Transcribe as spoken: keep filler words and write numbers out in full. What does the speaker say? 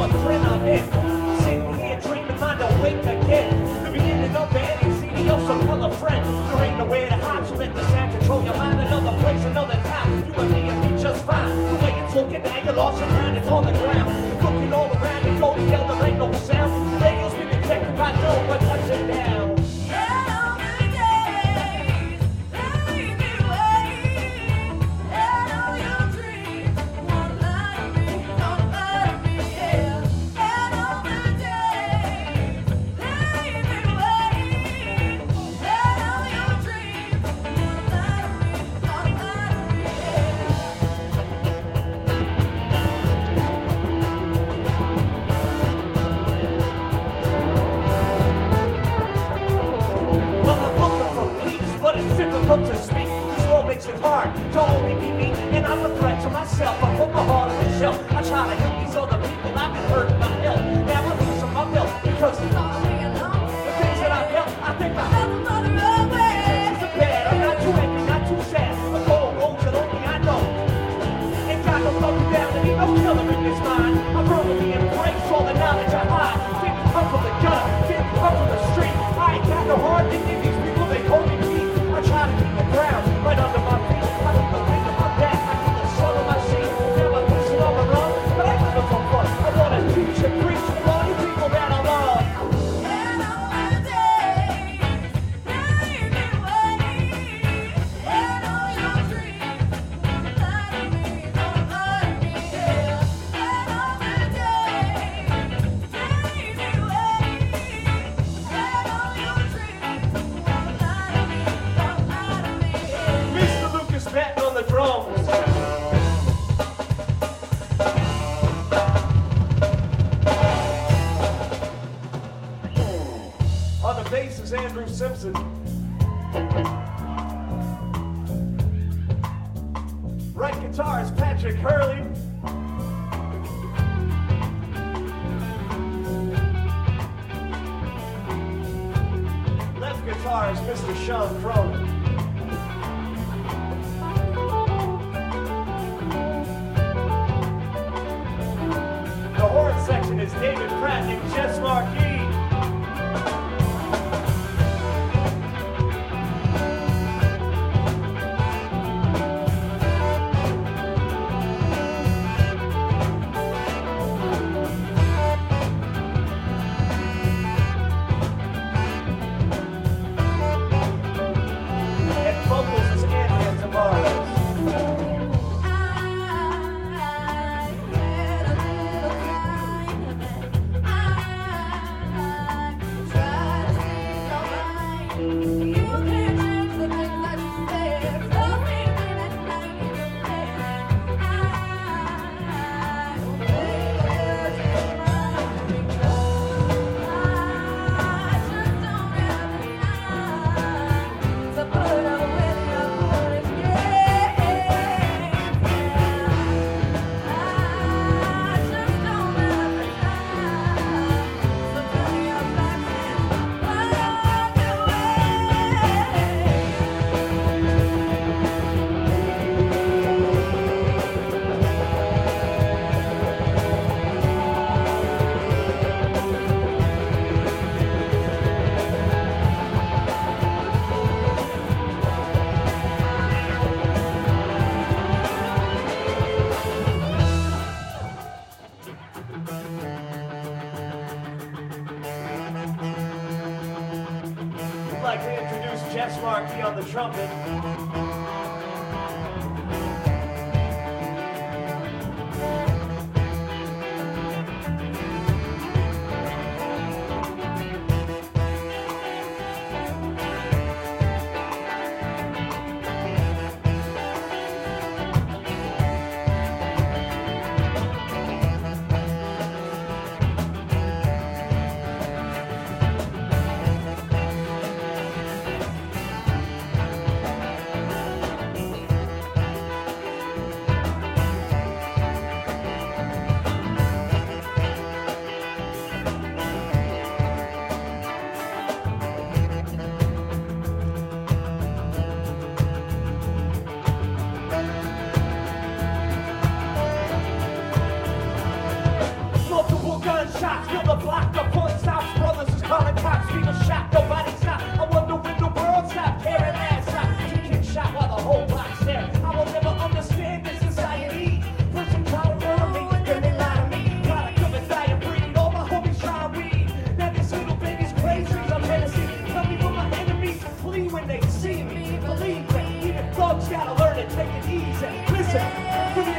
what trend I'm in. Sitting here dreaming, mind awake again. The beginning of the ending, C D O, some color friend. There ain't nowhere to hide, so let the sound control your mind. Another place, another time. You and me and me just fine. The way it's looking now, you lost your mind, it's on the ground. Looking all around, you go together, there ain't no sound. The radio's been detected by no one touching down. To speak, this world makes it hard to only be me, and I'm a threat to myself. I put my heart on the shelf. I try to help these other people. I've been hurt by hell. Now I'm losing my belt because the things that I felt, I think I felt it's a bad. I'm not too angry, not too sad. A cold road that only I know. Ain't got no broken down, and ain't no killer in this mind. I verbally embrace all the knowledge I hide. Didn't come from the gun, didn't come from the street. I ain't got no heart to give these people. They hold me deep. I try to keep the ground right under my feet. I keep the wind in my back. I keep the sun on my seat. Now I'm pushing on my run, but I live for fun. I want to teach and preach to all you people that I love. And all my days, leave me waiting. And all your dreams, don't lie to me, don't lie to me, yeah. And all my days, leave me waiting. And all your dreams, don't lie to me. Mister Lucas batting on the drums. On the bass is Andrew Simpson. Right guitar is Patrick Hurley. Left guitar is Mister Sean Cronin. The horn section is David Pratt and Jess Marquis. And vocals is Andrea Tavares. I'd like to introduce Jess Marquis on the trumpet. shots, fill the block, the point stops. Brothers is calling cops, people shot, nobody stop. I wonder when the world stopped caring ass out. Two kids shot while the whole block's there. I will never understand this society. First they try to murder me, then they lie to me. Product of a dying breed, all my homies try to read. Now this little baby's crazy, I'm menacing. Tell me when my enemies flee when they see me. Believe me, even thugs gotta learn to take it easy. Listen, for the